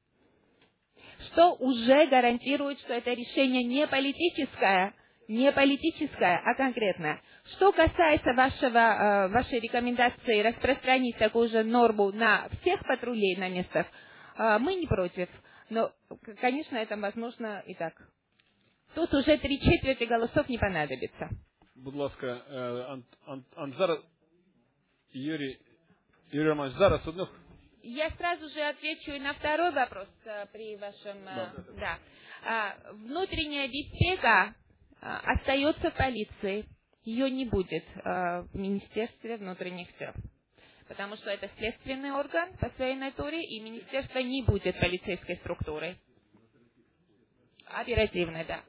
что уже гарантирует, что это решение не политическое, не политическая, а конкретная. Что касается вашего, вашей рекомендации распространить такую же норму на всех патрулей на местах, мы не против. Но, конечно, это возможно и так. Тут уже три четверти голосов не понадобится. Будь ласка, Ан, Ан, Ан, зараз, Юрий, Юрий Романович, зараз одну. Я сразу же отвечу и на второй вопрос при вашем... Да. Да. Внутренняя безпека остается в полиции, ее не будет э, в Министерстве внутренних дел, потому что это следственный орган по своей натуре, и министерство не будет полицейской структурой. Оперативной, да.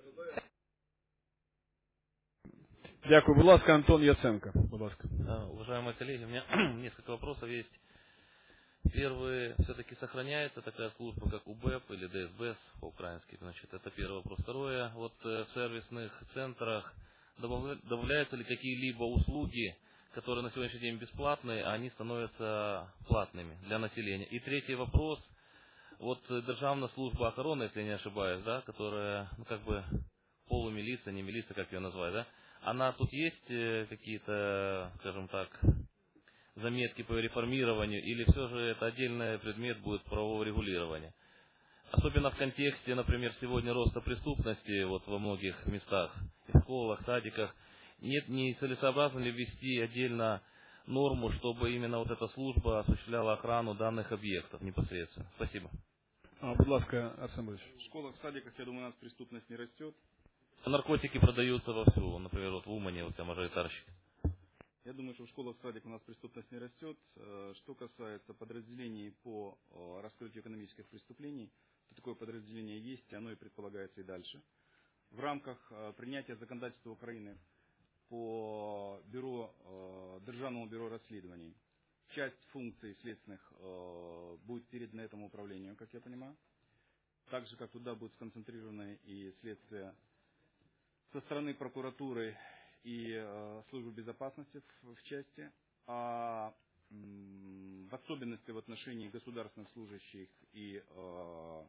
Дякую. Будь ласка, Антон Яценко. Будь ласка. Уважаемые коллеги, у меня несколько вопросов есть. Первый, все-таки сохраняется такая служба, как УБЭП или ДСБС по-украински, значит, это первый вопрос. Второе, вот в сервисных центрах добавляются ли какие-либо услуги, которые на сегодняшний день бесплатные, а они становятся платными для населения. И третий вопрос, вот Державная служба охраны, если я не ошибаюсь, да, которая, ну, как бы полумилиция, не милиция, как ее назвать, да, она тут есть какие-то, скажем так, заметки по реформированию, или все же это отдельный предмет будет правового регулирования? Особенно в контексте, например, сегодня роста преступности вот во многих местах, в школах, садиках. Нет, не целесообразно ли ввести отдельно норму, чтобы именно вот эта служба осуществляла охрану данных объектов непосредственно? Спасибо. А, будь ласка, Арсен Борисович. В школах, в садиках, я думаю, у нас преступность не растет. Наркотики продаются вовсю, например, вот в Умане, вот там мажоритарщик. Я думаю, что в школах, в садиках у нас преступность не растет. Что касается подразделений по раскрытию экономических преступлений, то такое подразделение есть, и оно и предполагается и дальше. В рамках принятия законодательства Украины по бюро, Державному бюро расследований часть функций следственных будет передана этому управлению, как я понимаю. Так же, как туда будут сконцентрированы и следствия со стороны прокуратуры и э, службы безопасности в, в части, а м, в особенности в отношении государственных служащих и э,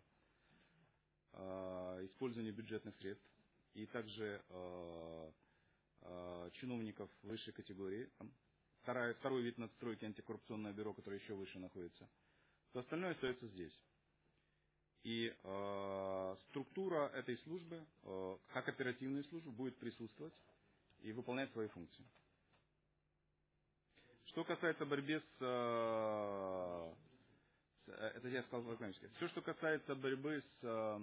э, использования бюджетных средств, и также э, э, чиновников высшей категории, там, второй, второй вид надстройки антикоррупционное бюро, которое еще выше находится, то остальное остается здесь. И э, структура этой службы, э, как оперативной службы, будет присутствовать и выполнять свои функции. Что касается борьбы с, э, с это я сказал экономически. Все, что касается борьбы с, э,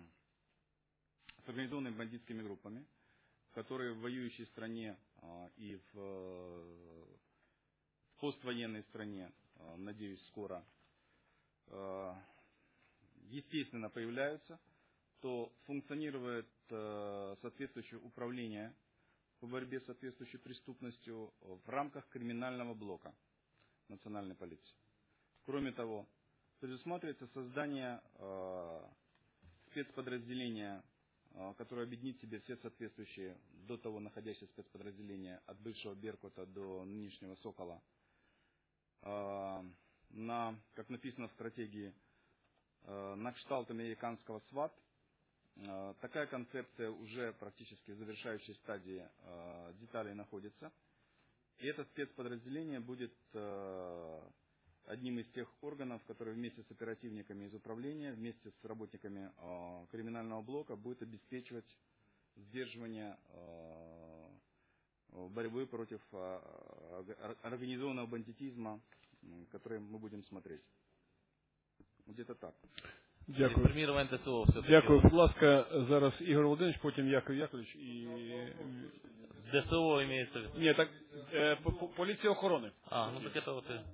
с организованными бандитскими группами, которые в воюющей стране э, и в, э, в поствоенной стране, э, надеюсь, скоро, э, естественно, появляются, то функционирует э, соответствующее управление по борьбе с соответствующей преступностью в рамках криминального блока. национальной полиции. Кроме того, предусматривается создание э, спецподразделения, э, которое объединит в себе все соответствующие до того находящиеся спецподразделения от бывшего Беркута до нынешнего Сокола. Э, на, как написано в стратегии, э, на кшталт американского СВАТ. Э, такая концепция уже практически в завершающей стадии э, деталей находится. И это спецподразделение будет э, одним из тех органов, которые вместе с оперативниками из управления, вместе с работниками э, криминального блока будет обеспечивать сдерживание э, борьбы против э, организованного бандитизма, который мы будем смотреть. Где-то так. Дякую. Інформування ТСО все-таки. Дякую. Будь ласка, зараз Ігор Володимирович, потім Яков Яковлевич і... ДСО имеется в виду? Ні, так, е, по- по- поліція охорони. А, ну так это вот... и-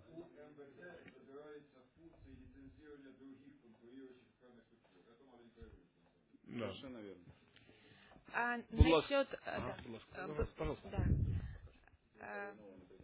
Да. Совершенно верно. А Будь ласка. насчет... э, Ага, да. будь ласка. Э, Пожалуйста, пожалуйста. Да. Э,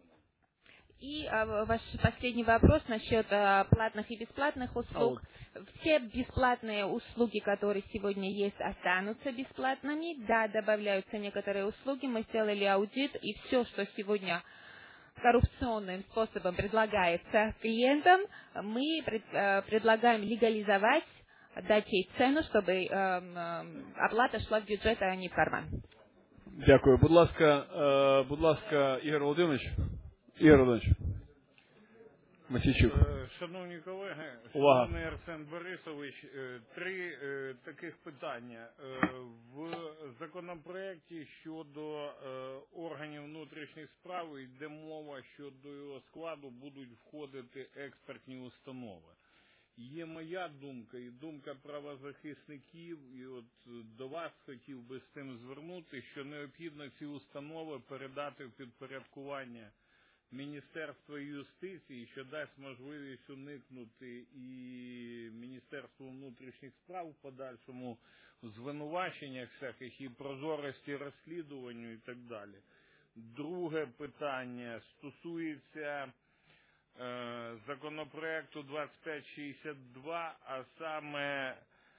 И а, ваш последний вопрос насчет а, платных и бесплатных услуг. Все бесплатные услуги, которые сегодня есть, останутся бесплатными. Да, добавляются некоторые услуги. Мы сделали аудит, и все, что сегодня коррупционным способом предлагается клиентам, мы пред, а, предлагаем легализовать, дать ей цену, чтобы а, а, оплата шла в бюджет, а не в карман. Дякую. Будь ласка, е, будь ласка, Ігор Володимирович. Ігор Володимирович. Масійчук. Е, Шановні колеги, Увага. шановний Арсен Борисович, е, три е, таких питання. Е, В законопроекті щодо е, органів внутрішніх справ йде мова, що до його складу будуть входити експертні установи. Є моя думка і думка правозахисників, і от до вас хотів би з тим звернути, що необхідно ці установи передати в підпорядкування Міністерства юстиції, що дасть можливість уникнути і Міністерству внутрішніх справ в подальшому звинуваченнях всяких і прозорості розслідуванню і так далі. Друге питання стосується е, законопроекту двадцять п'ять шістдесят два, а саме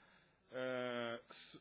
е,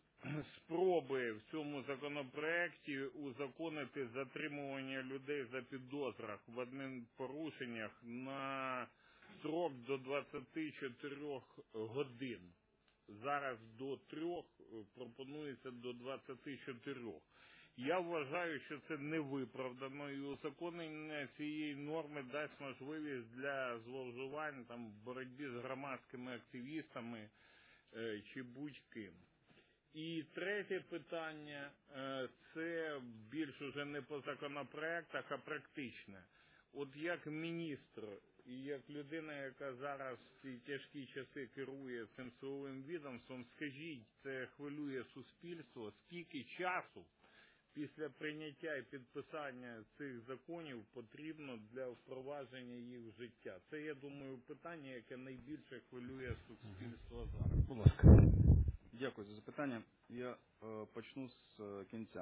спроби в цьому законопроекті узаконити затримування людей за підозрах в адмінпорушеннях на строк до двадцяти чотирьох годин. Зараз до трьох, пропонується до двадцяти чотирьох. Я вважаю, що це невиправдано, і узаконення цієї норми дасть можливість для зловживань там, в боротьбі з громадськими активістами е, чи будь-ким. І третє питання, це більш уже не по законопроектах, а практичне. От як міністр і як людина, яка зараз в ці тяжкі часи керує цим силовим відомством, скажіть, це хвилює суспільство, скільки часу після прийняття і підписання цих законів потрібно для впровадження їх в життя? Це, я думаю, питання, яке найбільше хвилює суспільство зараз. Будь ласка. Дякую за запитання. Я э, почну с э, кінця.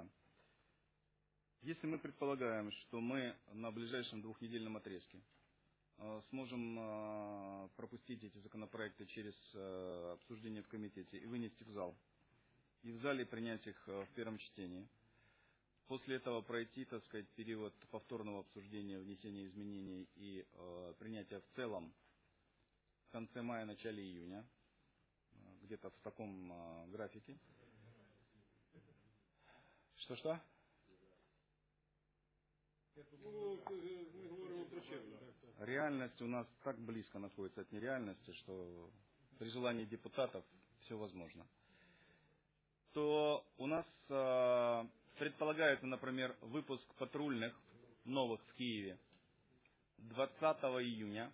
Если мы предполагаем, что мы на ближайшем двухнедельном отрезке э, сможем э, пропустить эти законопроекты через э, обсуждение в комитете и вынести в зал, и в зале принять их э, в первом чтении, после этого пройти, так сказать, период повторного обсуждения, внесения изменений и э, принятия в целом в конце мая, начале июня, где-то в таком э, графике. Что-что? Реальность у нас так близко находится от нереальности, что при желании депутатов все возможно. То у нас э, предполагается, например, выпуск патрульных новых в Киеве двадцатого июня.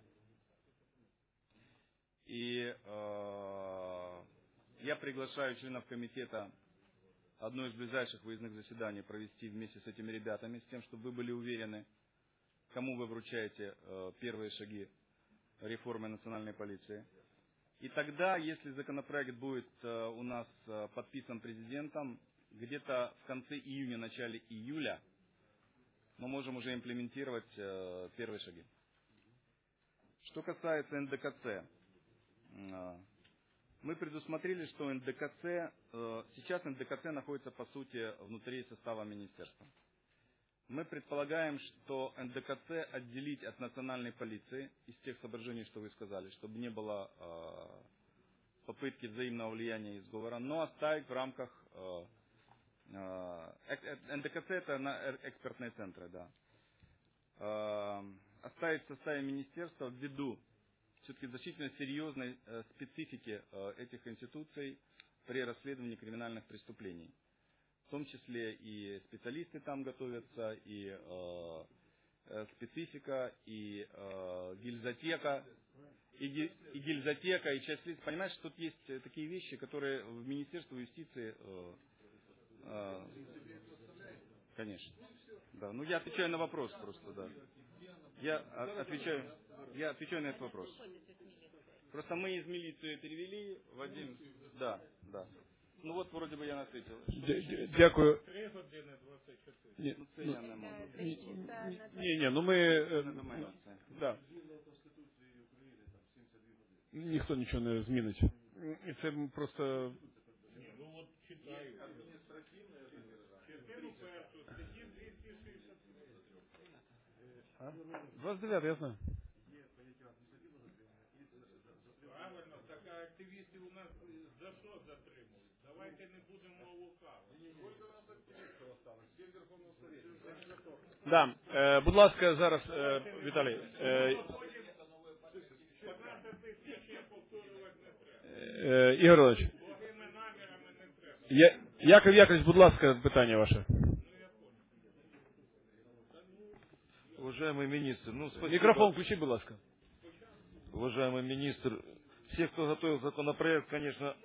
И э, я приглашаю членов комитета одно из ближайших выездных заседаний провести вместе с этими ребятами, с тем, чтобы вы были уверены, кому вы вручаете э, первые шаги реформы национальной полиции. И тогда, если законопроект будет э, у нас э, подписан президентом, где-то в конце июня, начале июля мы можем уже имплементировать э, первые шаги. Что касается эн дэ ка цэ, мы предусмотрели, что эн дэ ка цэ, сейчас эн дэ ка цэ находится по сути внутри состава министерства. Мы предполагаем, что эн дэ ка цэ отделить от национальной полиции из тех соображений, что вы сказали, чтобы не было попытки взаимного влияния и сговора, но оставить в рамках эн дэ ка цэ это экспертные центры, да. Оставить в составе министерства ввиду все-таки значительно серьезной специфики этих институций при расследовании криминальных преступлений. В том числе и специалисты там готовятся, и э, специфика, и э, гильзотека, и, и гильзотека, и часть лиц. Понимаешь, что тут есть такие вещи, которые в Министерстве юстиции, э, э, конечно. Да, ну я отвечаю на вопрос просто, да. Я отвечаю, я отвечаю на этот вопрос. Просто мы из милиции перевели, Вадим, да, да. Ну вот вроде бы я ответил. Дякую. три години двадцять чотири. Ні, Ну, це я не можу. ні, ні, ну ми... е, Да. Ніхто нічого не змінить. І це просто... Ні, ну от читаю. Частину першу, статті двісті шістдесят. двадцять дев'ять, я знаю. Правильно, так а активістів у нас за що затримують? Давайте не будемо лукавити. Да. Е, будь ласка, зараз, е, Віталій. Е, е, Ігор Іванович. Я, Яков Яковлевич, будь ласка, питання ваше. Уважаемый министр, ну спасибо. Микрофон включи, будь ласка. Уважаемый министр, все, кто готовил законопроект, конечно,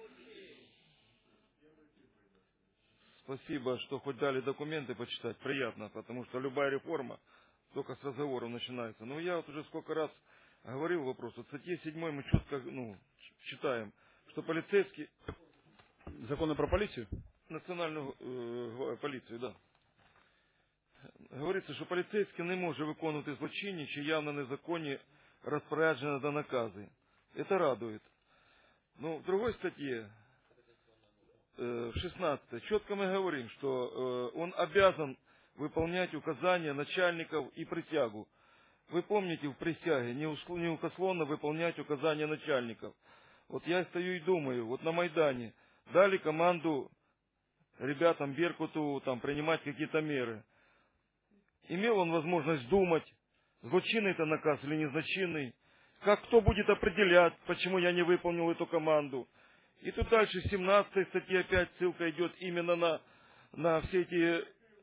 спасибо, что хоть дали документы почитать, приятно, потому что любая реформа только с разговоров начинается. Но я вот уже сколько раз говорил вопрос, вот в статье седьмой мы четко, ну, читаем, что полицейский... Законы про полицию? Национальную э, полицию, да. Говориться, що поліцейський не може виконувати злочинні чи явно незаконні розпорядження та накази. Это радует. Но в другой статье, в шестнадцатой, четко мы говорим, что он обязан выполнять указания начальников и присягу. Вы помните в присяге неуклонно выполнять указания начальников. Вот я стою и думаю, вот на Майдане дали команду ребятам Беркуту там, принимать какие-то меры. Имел он возможность думать, злочинный это наказ или незлочинный, как кто будет определять, почему я не выполнил эту команду. И тут дальше в семнадцатой статье опять ссылка идет именно на, на все эти...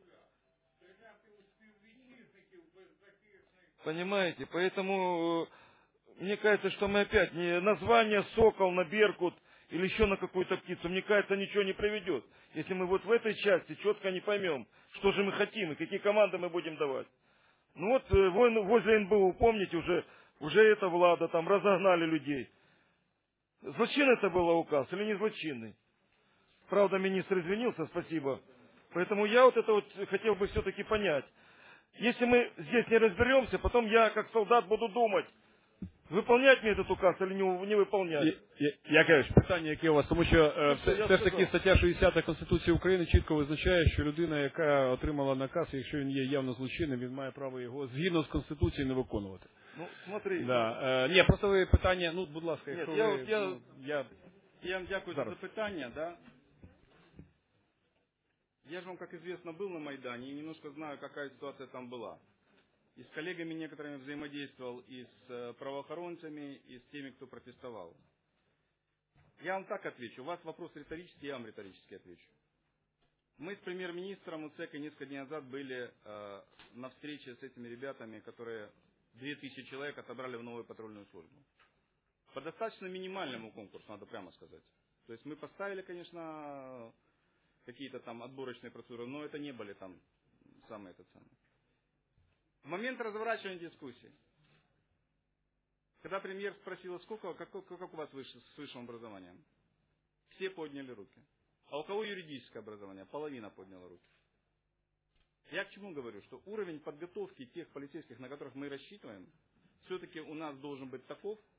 Понимаете, поэтому мне кажется, что мы опять не название «Сокол» на «Беркут» или еще на какую-то птицу, мне кажется, ничего не приведет. Если мы вот в этой части четко не поймем, что же мы хотим и какие команды мы будем давать. Ну вот возле эн бэ у, помните, уже, уже эта влада, там разогнали людей. Злочинный это был указ или не злочинный? Правда, министр извинился, спасибо. Поэтому я вот это вот хотел бы все-таки понять. Если мы здесь не разберемся, потом я, как солдат, буду думать, выполнять мне этот указ или не, не выполнять? Якович, питання, яке у вас, тому що е, все, все ж таки стаття шістдесята Конституції України чітко визначає, що людина, яка отримала наказ, якщо він є явно злочинним, він має право його згідно з Конституцією не виконувати. Ну, смотри. Да. Е, ні, просто ви питання, ну, будь ласка, Нет, якщо я, ви... вот, я, ну, я... я вам дякую Зараз. за запитання, да. Я же вам, как известно, был на Майдане и немножко знаю, какая ситуация там была. И с коллегами некоторыми взаимодействовал, и с правоохранителями, и с теми, кто протестовал. Я вам так отвечу. У вас вопрос риторический, я вам риторически отвечу. Мы с премьер-министром УЦЭКа несколько дней назад были э, на встрече с этими ребятами, которые две тысячи человек отобрали в новую патрульную службу. По достаточно минимальному конкурсу, надо прямо сказать. То есть мы поставили, конечно, какие-то там отборочные процедуры, но это не были там самые это самые. В момент разворачивания дискуссии, когда премьер спросил, сколько, как, как у вас выше, с высшим образованием, все подняли руки. А у кого юридическое образование? Половина подняла руки. Я к чему говорю? Что уровень подготовки тех полицейских, на которых мы рассчитываем, все-таки у нас должен быть таков,